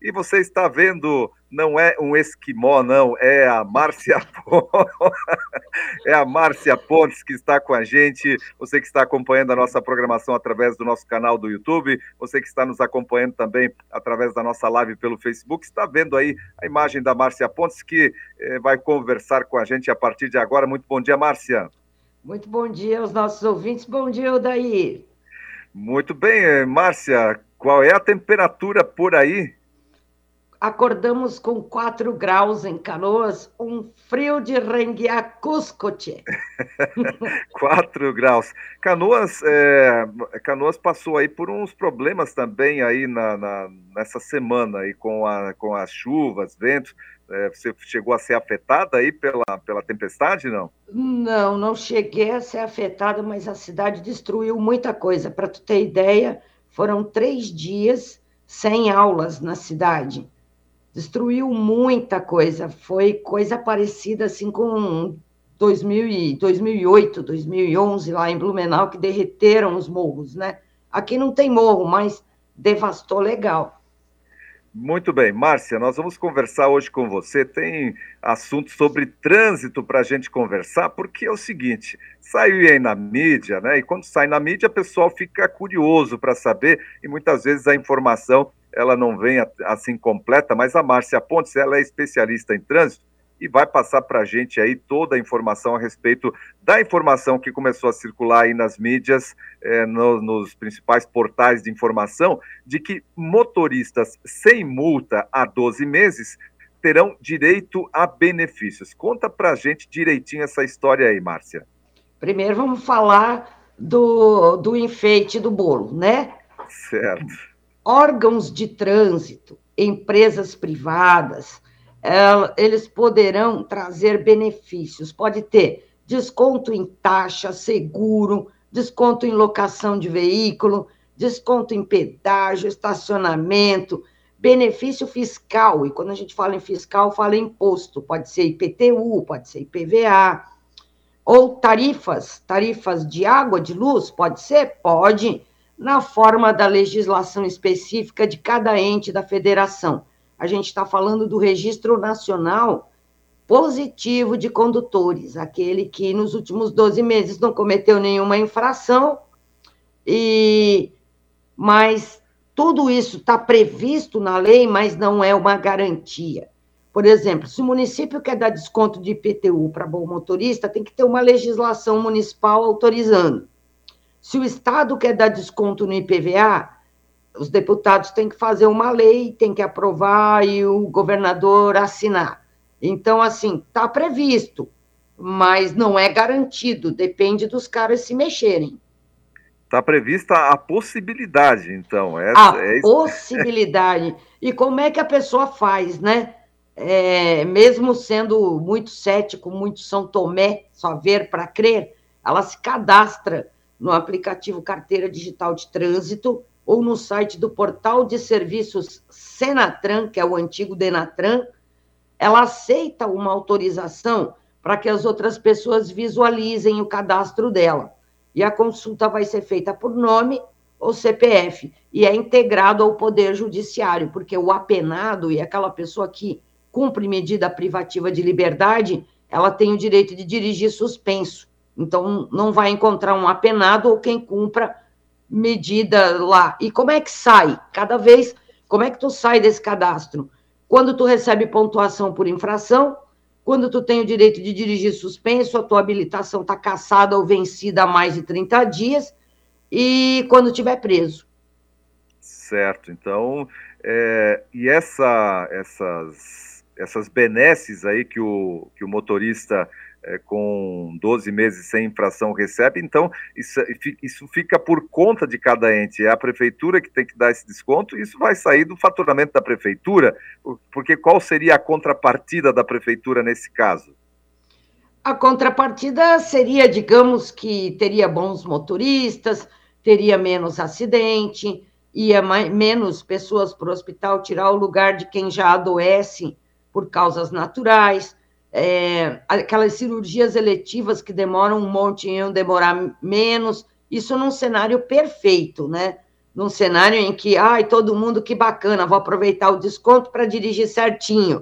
E você está vendo, não é um esquimó, não, é a Márcia é a Márcia Pontes que está com a gente, você que está acompanhando a nossa programação através do nosso canal do YouTube, você que está nos acompanhando também através da nossa live pelo Facebook, está vendo aí a imagem da Márcia Pontes, que vai conversar com a gente a partir de agora. Muito bom dia, Márcia. Muito bom dia aos nossos ouvintes. Bom dia, Odair. Muito bem, Márcia, qual é a temperatura por aí? Acordamos com 4 graus em Canoas, um frio de renguiacuscote. 4 graus. Canoas passou aí por uns problemas também aí nessa semana aí com as chuvas, ventos. Você chegou a ser afetada aí pela tempestade, não? Não cheguei a ser afetada, mas a cidade destruiu muita coisa. Para tu ter ideia, foram 3 dias sem aulas na cidade. Destruiu muita coisa. Foi coisa parecida assim com 2008, 2011, lá em Blumenau, que derreteram os morros, né? Aqui não tem morro, mas devastou legal. Muito bem, Márcia, nós vamos conversar hoje com você. Tem assunto sobre trânsito para a gente conversar, porque é o seguinte: saiu aí na mídia, né? E quando sai na mídia, o pessoal fica curioso para saber, e muitas vezes a informação ela não vem assim completa, mas a Márcia Pontes, ela é especialista em trânsito e vai passar para a gente aí toda a informação a respeito da informação que começou a circular aí nas mídias, nos principais portais de informação, de que motoristas sem multa há 12 meses terão direito a benefícios. Conta para a gente direitinho essa história aí, Márcia. Primeiro vamos falar do enfeite do bolo, né? Certo. Órgãos de trânsito, empresas privadas, eles poderão trazer benefícios. Pode ter desconto em taxa, seguro, desconto em locação de veículo, desconto em pedágio, estacionamento, benefício fiscal. E quando a gente fala em fiscal, fala em imposto. Pode ser IPTU, pode ser IPVA. Ou tarifas de água, de luz, pode ser? Pode, na forma da legislação específica de cada ente da federação. A gente está falando do Registro Nacional Positivo de Condutores, aquele que nos últimos 12 meses não cometeu nenhuma infração, mas tudo isso está previsto na lei, mas não é uma garantia. Por exemplo, se o município quer dar desconto de IPTU para bom motorista, tem que ter uma legislação municipal autorizando. Se o Estado quer dar desconto no IPVA, os deputados têm que fazer uma lei, têm que aprovar e o governador assinar. Então, assim, está previsto, mas não é garantido, depende dos caras se mexerem. Está prevista a possibilidade, então. Possibilidade. E como é que a pessoa faz, né? Mesmo sendo muito cético, muito São Tomé, só ver para crer, ela se cadastra no aplicativo Carteira Digital de Trânsito ou no site do Portal de Serviços Senatran, que é o antigo Denatran. Ela aceita uma autorização para que as outras pessoas visualizem o cadastro dela. E a consulta vai ser feita por nome ou CPF, e é integrado ao Poder Judiciário, porque o apenado e aquela pessoa que cumpre medida privativa de liberdade, ela tem o direito de dirigir suspenso. Então, não vai encontrar um apenado ou quem cumpra medida lá. E como é que sai? Cada vez, como é que tu sai desse cadastro? Quando tu recebe pontuação por infração, quando tu tem o direito de dirigir suspenso, a tua habilitação está cassada ou vencida há mais de 30 dias, e quando tiver preso. Certo, então, e essas benesses aí que o motorista com 12 meses sem infração recebe, então isso fica por conta de cada ente, é a prefeitura que tem que dar esse desconto, e isso vai sair do faturamento da prefeitura, porque qual seria a contrapartida da prefeitura nesse caso? A contrapartida seria, digamos, que teria bons motoristas, teria menos acidente, ia menos pessoas para o hospital tirar o lugar de quem já adoece por causas naturais, aquelas cirurgias eletivas que demoram um monte iam demorar menos, isso num cenário perfeito, né? num cenário em que, ai, todo mundo, que bacana, vou aproveitar o desconto para dirigir certinho.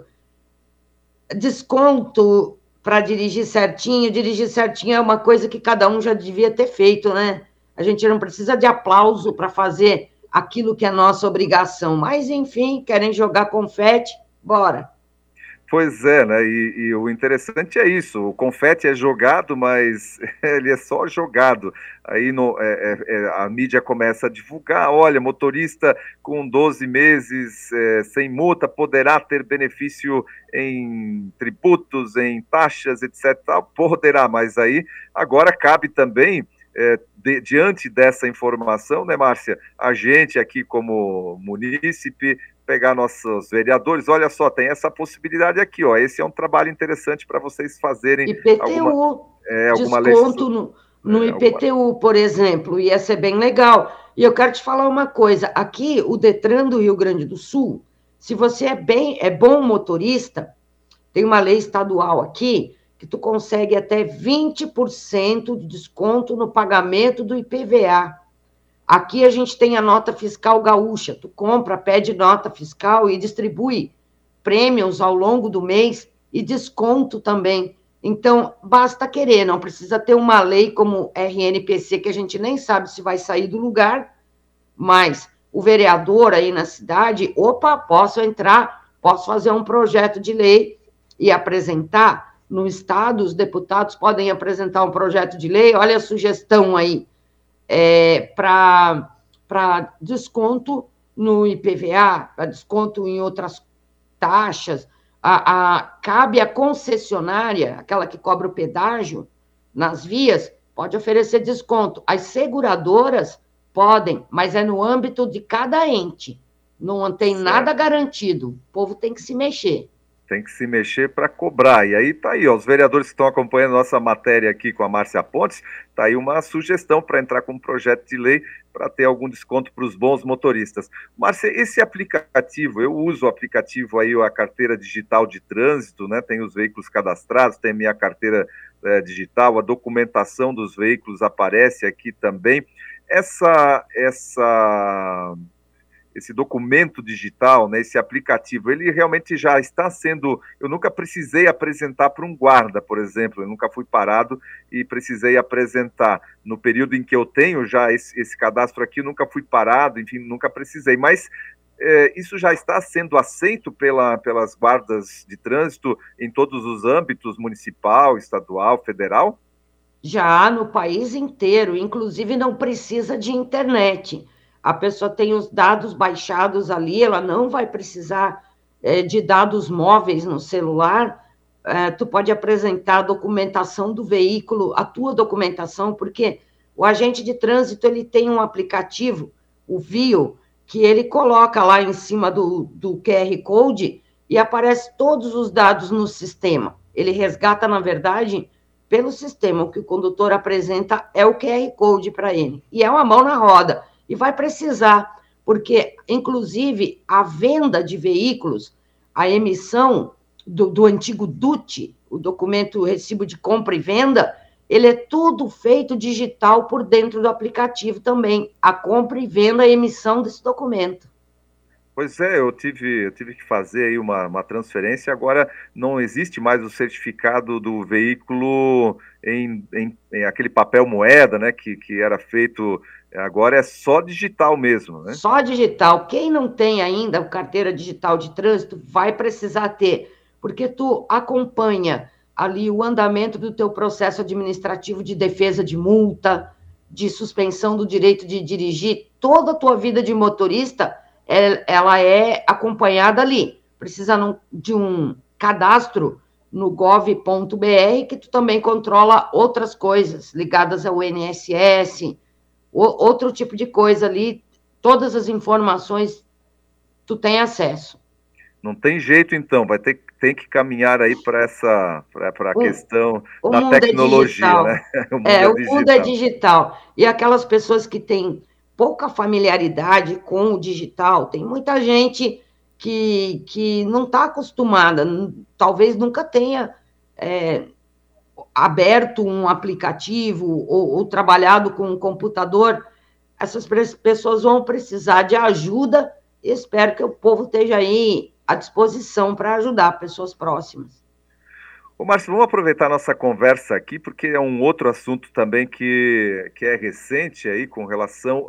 Desconto para dirigir certinho é uma coisa que cada um já devia ter feito, né? A gente não precisa de aplauso para fazer aquilo que é nossa obrigação, mas, enfim, querem jogar confete, bora. Pois é, né? E o interessante é isso: o confete é jogado, mas ele é só jogado. Aí a mídia começa a divulgar: olha, motorista com 12 meses sem multa poderá ter benefício em tributos, em taxas, etc. Poderá, mas aí agora cabe também. Diante dessa informação, né, Márcia, a gente aqui como munícipe, pegar nossos vereadores, olha só, tem essa possibilidade aqui, ó, esse é um trabalho interessante para vocês fazerem IPTU, alguma desconto no IPTU, por exemplo, ia ser bem legal. E eu quero te falar uma coisa, aqui o Detran do Rio Grande do Sul, se você é bom motorista, tem uma lei estadual aqui, que tu consegue até 20% de desconto no pagamento do IPVA. Aqui a gente tem a nota fiscal gaúcha, tu compra, pede nota fiscal e distribui prêmios ao longo do mês e desconto também. Então, basta querer, não precisa ter uma lei como RNPC, que a gente nem sabe se vai sair do lugar, mas o vereador aí na cidade, opa, posso entrar, posso fazer um projeto de lei e apresentar. No Estado, os deputados podem apresentar um projeto de lei, olha a sugestão aí, para desconto no IPVA, para desconto em outras taxas. Cabe à concessionária, aquela que cobra o pedágio nas vias, pode oferecer desconto. As seguradoras podem, mas é no âmbito de cada ente. Não tem nada garantido. O povo tem que se mexer. Tem que se mexer para cobrar. E aí tá aí, ó, os vereadores que estão acompanhando nossa matéria aqui com a Márcia Pontes, tá aí uma sugestão para entrar com um projeto de lei para ter algum desconto para os bons motoristas. Márcia, esse aplicativo, eu uso o aplicativo aí, a carteira digital de trânsito, né? Tem os veículos cadastrados, tem minha carteira digital, a documentação dos veículos aparece aqui também. Esse documento digital, né, esse aplicativo, ele realmente já está sendo... Eu nunca precisei apresentar para um guarda, por exemplo, eu nunca fui parado e precisei apresentar. No período em que eu tenho já esse cadastro aqui, eu nunca fui parado, enfim, nunca precisei. Mas isso já está sendo aceito pelas guardas de trânsito em todos os âmbitos, municipal, estadual, federal? Já no país inteiro, inclusive não precisa de internet. A pessoa tem os dados baixados ali, ela não vai precisar de dados móveis no celular. Tu pode apresentar a documentação do veículo, a tua documentação, porque o agente de trânsito ele tem um aplicativo, o Vio, que ele coloca lá em cima do QR Code e aparece todos os dados no sistema. Ele resgata, na verdade, pelo sistema. O que o condutor apresenta é o QR Code para ele. E é uma mão na roda. E vai precisar, porque, inclusive, a venda de veículos, a emissão do antigo DUT, o documento recibo de compra e venda, ele é tudo feito digital por dentro do aplicativo também. A compra e venda, a emissão desse documento. Pois é, eu tive que fazer aí uma transferência, agora não existe mais o certificado do veículo em aquele papel moeda, né, que era feito, agora é só digital mesmo, né? Só digital. Quem não tem ainda a carteira digital de trânsito vai precisar ter, porque tu acompanha ali o andamento do teu processo administrativo de defesa de multa, de suspensão do direito de dirigir, toda a tua vida de motorista, ela é acompanhada ali. Precisa de um cadastro no gov.br, que tu também controla outras coisas ligadas ao INSS, outro tipo de coisa ali, todas as informações tu tem acesso. Não tem jeito, então, tem que caminhar aí para a questão da tecnologia, né? O mundo é digital. E aquelas pessoas que têm pouca familiaridade com o digital, tem muita gente que não está acostumada, talvez nunca tenha aberto um aplicativo ou trabalhado com um computador. essas pessoas vão precisar de ajuda e espero que o povo esteja aí à disposição para ajudar pessoas próximas. Ô, Márcio, vamos aproveitar a nossa conversa aqui, porque é um outro assunto também que é recente aí com relação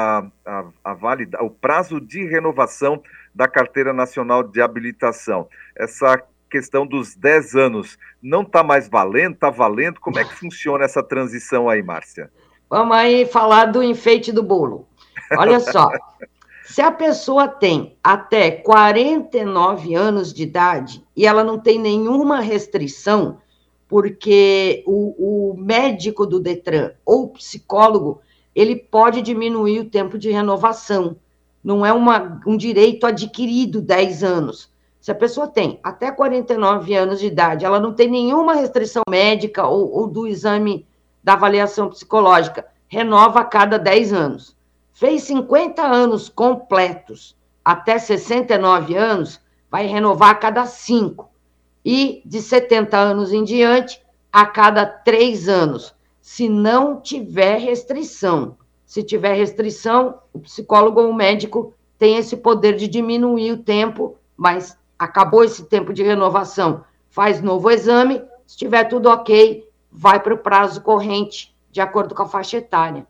ao prazo de renovação da Carteira Nacional de Habilitação. Essa questão dos 10 anos não está mais valendo? Está valendo? Como é que funciona essa transição aí, Márcia? Vamos aí falar do enfeite do bolo. Olha só, se a pessoa tem até 49 anos de idade e ela não tem nenhuma restrição, porque o médico do Detran ou o psicólogo, ele pode diminuir o tempo de renovação. Não é um direito adquirido 10 anos. Se a pessoa tem até 49 anos de idade, ela não tem nenhuma restrição médica ou do exame da avaliação psicológica, renova a cada 10 anos. Fez 50 anos completos até 69 anos, vai renovar a cada 5. E de 70 anos em diante, a cada 3 anos, se não tiver restrição. Se tiver restrição, o psicólogo ou o médico tem esse poder de diminuir o tempo, mas acabou esse tempo de renovação, faz novo exame, se tiver tudo ok, vai para o prazo corrente, de acordo com a faixa etária.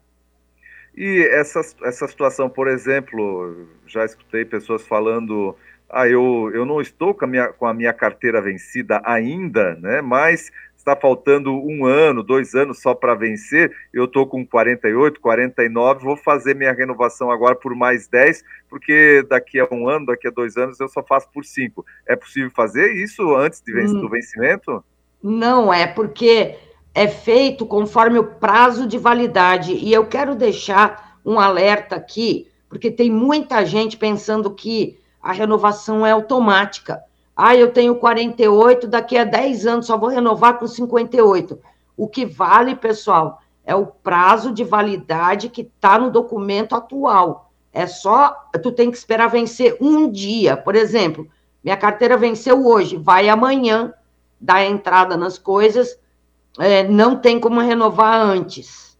E essa situação, por exemplo, já escutei pessoas falando, eu não estou com a minha carteira vencida ainda, né? Mas está faltando 1 ano, 2 anos só para vencer, eu estou com 48, 49, vou fazer minha renovação agora por mais 10, porque daqui a 1 ano, daqui a 2 anos eu só faço por 5. É possível fazer isso antes do vencimento? Não é, porque é feito conforme o prazo de validade. E eu quero deixar um alerta aqui, porque tem muita gente pensando que a renovação é automática. Eu tenho 48, daqui a 10 anos só vou renovar com 58. O que vale, pessoal, é o prazo de validade que está no documento atual. Tu tem que esperar vencer um dia. Por exemplo, minha carteira venceu hoje, vai amanhã dar entrada nas coisas, não tem como renovar antes.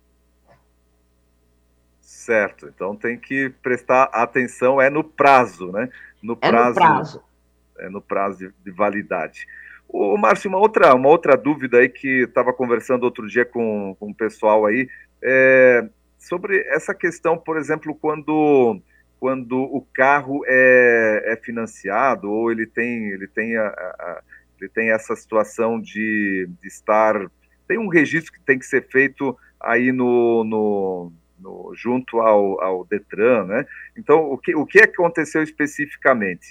Certo, então tem que prestar atenção, no prazo, né? No prazo. No prazo de validade. Ô, Márcio, uma outra dúvida aí que estava conversando outro dia com o pessoal aí, sobre essa questão, por exemplo, quando o carro é financiado ou ele tem essa situação de estar... Tem um registro que tem que ser feito aí junto ao Detran, né? Então, o que aconteceu especificamente?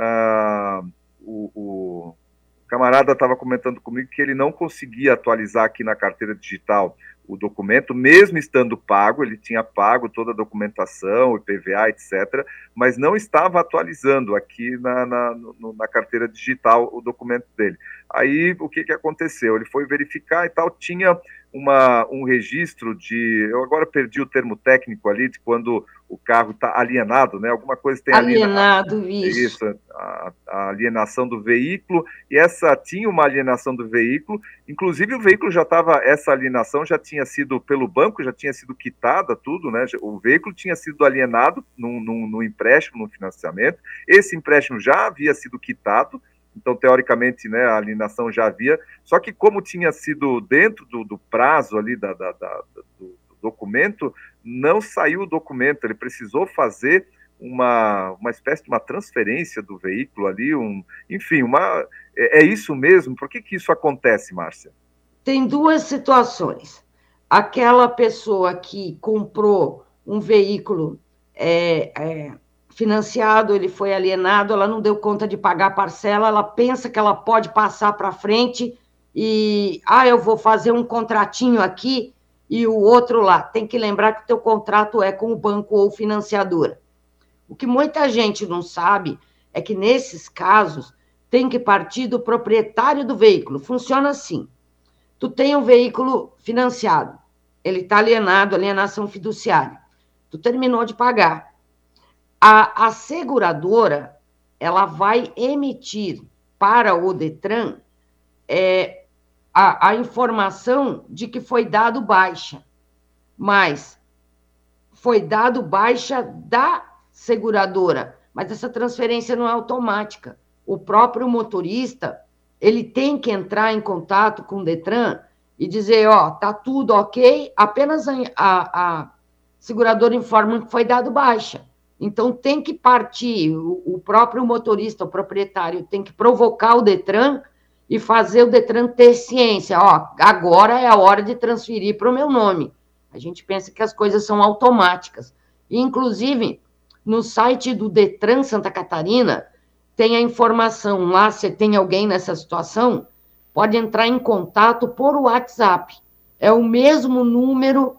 O camarada estava comentando comigo que ele não conseguia atualizar aqui na carteira digital o documento, mesmo estando pago, ele tinha pago toda a documentação, IPVA, etc., mas não estava atualizando aqui na carteira digital o documento dele. Aí, o que aconteceu? Ele foi verificar e tal, tinha um registro eu agora perdi o termo técnico ali, de quando o carro está alienado, né? Alguma coisa tem alienado, isso. A alienação do veículo, e essa tinha uma alienação do veículo, inclusive o veículo essa alienação já tinha sido pelo banco, já tinha sido quitada, tudo, né? O veículo tinha sido alienado num empréstimo, num financiamento, esse empréstimo já havia sido quitado, então, teoricamente, né, a alienação já havia, só que como tinha sido dentro do prazo ali do documento, não saiu o documento, ele precisou fazer uma espécie de uma transferência do veículo ali, enfim, é isso mesmo? Por que isso acontece, Márcia? Tem duas situações. Aquela pessoa que comprou um veículo financiado, ele foi alienado, ela não deu conta de pagar a parcela, ela pensa que ela pode passar para frente e, eu vou fazer um contratinho aqui e o outro lá. Tem que lembrar que o teu contrato é com o banco ou financiadora. O que muita gente não sabe é que, nesses casos, tem que partir do proprietário do veículo. Funciona assim. Tu tem um veículo financiado, ele está alienado, alienação fiduciária. Tu terminou de pagar. A seguradora, ela vai emitir para o Detran a informação de que foi dado baixa, mas foi dado baixa da seguradora, mas essa transferência não é automática. O próprio motorista, ele tem que entrar em contato com o Detran e dizer, ó, tá tudo ok, apenas a seguradora informa que foi dado baixa. Então, tem que partir, o próprio motorista, o proprietário, tem que provocar o Detran e fazer o Detran ter ciência. Ó, agora é a hora de transferir para o meu nome. A gente pensa que as coisas são automáticas. E, inclusive, no site do Detran Santa Catarina, tem a informação lá, se tem alguém nessa situação, pode entrar em contato por WhatsApp. É o mesmo número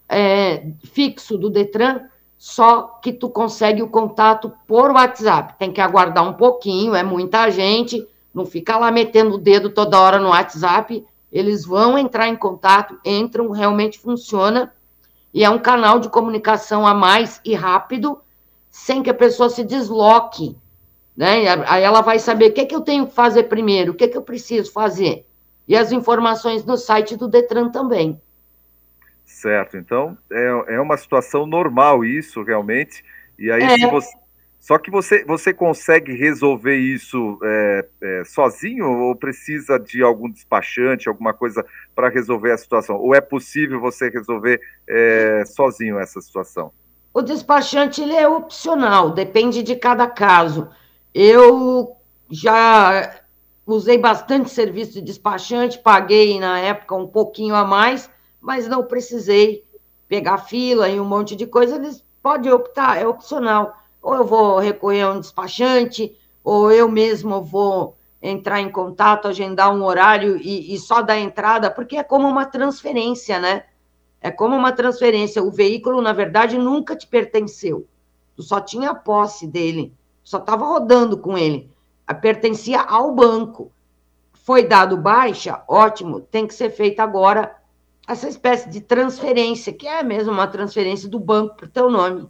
fixo do Detran, só que tu consegue o contato por WhatsApp. Tem que aguardar um pouquinho, é muita gente, não fica lá metendo o dedo toda hora no WhatsApp, eles vão entrar em contato, entram, realmente funciona, e é um canal de comunicação a mais e rápido, sem que a pessoa se desloque, né? Aí ela vai saber o que eu tenho que fazer primeiro, o que eu preciso fazer. E as informações no site do Detran também. Certo, então é uma situação normal isso, realmente, e aí se você... Só que você consegue resolver isso sozinho ou precisa de algum despachante, alguma coisa para resolver a situação? Ou é possível você resolver sozinho essa situação? O despachante ele é opcional, depende de cada caso. Eu já usei bastante serviço de despachante, paguei na época um pouquinho a mais, mas não precisei pegar fila e um monte de coisa. Eles podem optar, é opcional. Ou eu vou recorrer a um despachante, ou eu mesmo vou entrar em contato, agendar um horário e só dar entrada, porque é como uma transferência, né? É como uma transferência. O veículo, na verdade, nunca te pertenceu. Tu só tinha a posse dele, só estava rodando com ele. Pertencia ao banco. Foi dado baixa, ótimo, tem que ser feita agora essa espécie de transferência, que é mesmo uma transferência do banco para o teu nome.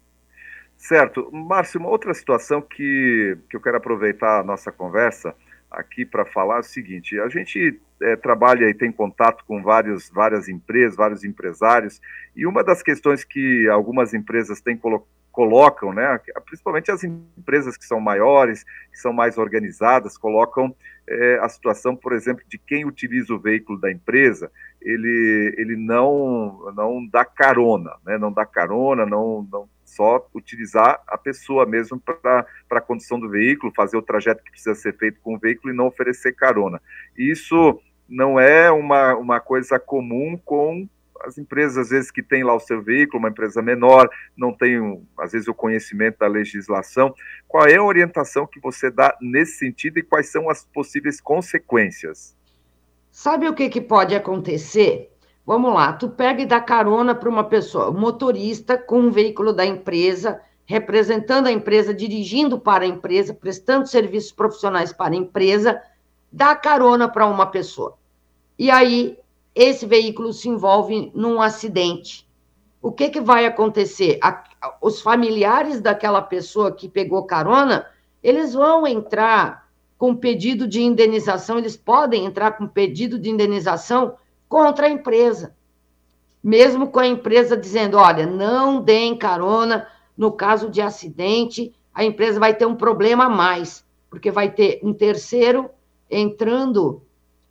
Certo. Márcio, uma outra situação que eu quero aproveitar a nossa conversa aqui para falar é o seguinte: a gente trabalha e tem contato com várias empresas, vários empresários, e uma das questões que algumas empresas colocam, né, principalmente as empresas que são maiores, que são mais organizadas, colocam a situação, por exemplo, de quem utiliza o veículo da empresa, ele não dá carona, né, não dá carona, não só utilizar a pessoa mesmo para a condução do veículo, fazer o trajeto que precisa ser feito com o veículo e não oferecer carona. Isso não é uma coisa comum com as empresas, às vezes, que tem lá o seu veículo, uma empresa menor, não tem, às vezes, o conhecimento da legislação. Qual é a orientação que você dá nesse sentido e quais são as possíveis consequências? Sabe o que pode acontecer? Vamos lá, tu pega e dá carona para uma pessoa, um motorista com um veículo da empresa, representando a empresa, dirigindo para a empresa, prestando serviços profissionais para a empresa, dá carona para uma pessoa. E aí, esse veículo se envolve num acidente. O que vai acontecer? Os familiares daquela pessoa que pegou carona, eles vão entrar com pedido de indenização, eles podem entrar com pedido de indenização contra a empresa, mesmo com a empresa dizendo, olha, não deem carona, no caso de acidente, a empresa vai ter um problema a mais, porque vai ter um terceiro entrando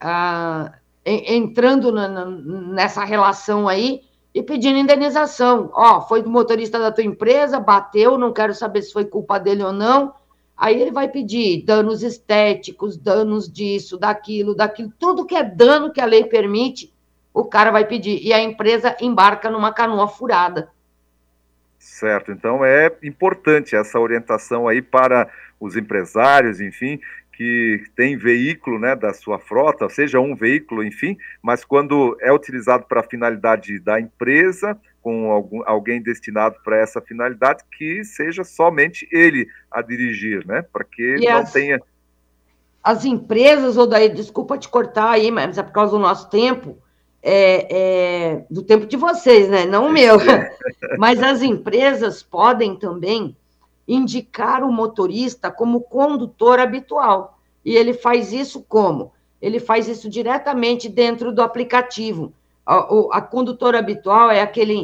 nessa relação aí e pedindo indenização. Ó, foi do motorista da tua empresa, bateu, não quero saber se foi culpa dele ou não. Aí ele vai pedir danos estéticos, danos disso, daquilo, tudo que é dano que a lei permite, o cara vai pedir. E a empresa embarca numa canoa furada. Certo, então é importante essa orientação aí para os empresários, enfim, que tem veículo, né, da sua frota, seja um veículo, enfim, mas quando é utilizado para a finalidade da empresa, com alguém destinado para essa finalidade, que seja somente ele a dirigir, né, para que não tenha... As empresas, Odair, desculpa te cortar aí, mas é por causa do nosso tempo, do tempo de vocês, né, não o meu, mas as empresas podem também indicar o motorista como condutor habitual. E ele faz isso como? Ele faz isso diretamente dentro do aplicativo. A condutora habitual é aquele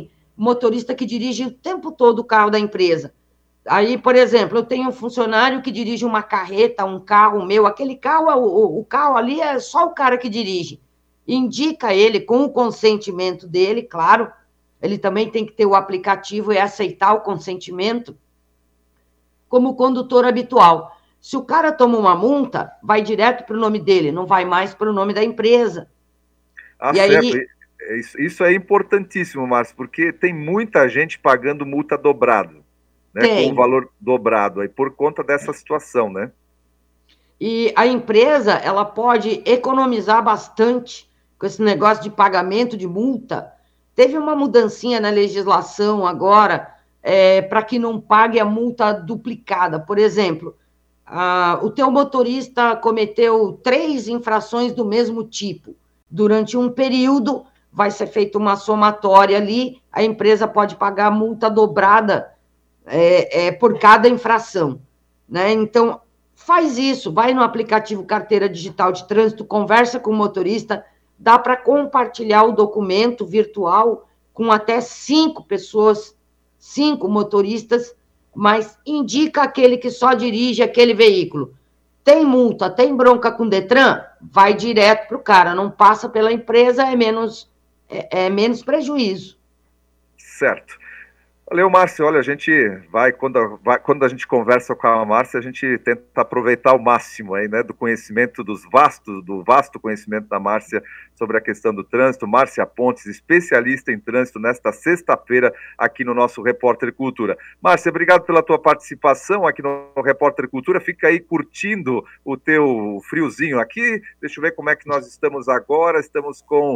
motorista que dirige o tempo todo o carro da empresa. Aí, por exemplo, eu tenho um funcionário que dirige uma carreta, um carro meu, aquele carro, o carro ali é só o cara que dirige. Indica ele com o consentimento dele, claro, ele também tem que ter o aplicativo e aceitar o consentimento, como condutor habitual. Se o cara toma uma multa, vai direto para o nome dele, não vai mais para o nome da empresa. E certo. Aí... Isso é importantíssimo, Márcio, porque tem muita gente pagando multa dobrada, né, com o valor dobrado, aí, por conta dessa situação, né? E a empresa, ela pode economizar bastante com esse negócio de pagamento de multa. Teve uma mudancinha na legislação agora, para que não pague a multa duplicada. Por exemplo, o teu motorista cometeu 3 infrações do mesmo tipo. Durante um período, vai ser feita uma somatória ali, a empresa pode pagar a multa dobrada por cada infração, né? Então, faz isso, vai no aplicativo Carteira Digital de Trânsito, conversa com o motorista, dá para compartilhar o documento virtual com até 5 pessoas, 5 motoristas, mas indica aquele que só dirige aquele veículo. Tem multa, tem bronca com o Detran? Vai direto para o cara, não passa pela empresa, é menos prejuízo. Certo. Valeu, Márcio. Olha, a gente quando a gente conversa com a Márcia, a gente tenta aproveitar o máximo aí, né, do conhecimento do vasto conhecimento da Márcia sobre a questão do trânsito. Márcia Pontes, especialista em trânsito, nesta sexta-feira aqui no nosso Repórter Cultura. Márcia, obrigado pela tua participação aqui no Repórter Cultura. Fica aí curtindo o teu friozinho aqui. Deixa eu ver como é que nós estamos agora. Estamos com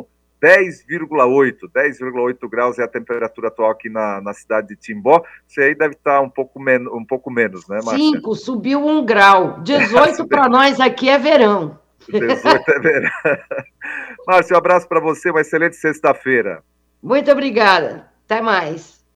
10,8 graus é a temperatura atual aqui na cidade de Timbó. Você aí deve estar um pouco menos, né, Márcia? 5, subiu 1 grau. 18 para nós aqui é verão. 18 é verão. Márcia, um abraço para você, uma excelente sexta-feira. Muito obrigada. Até mais.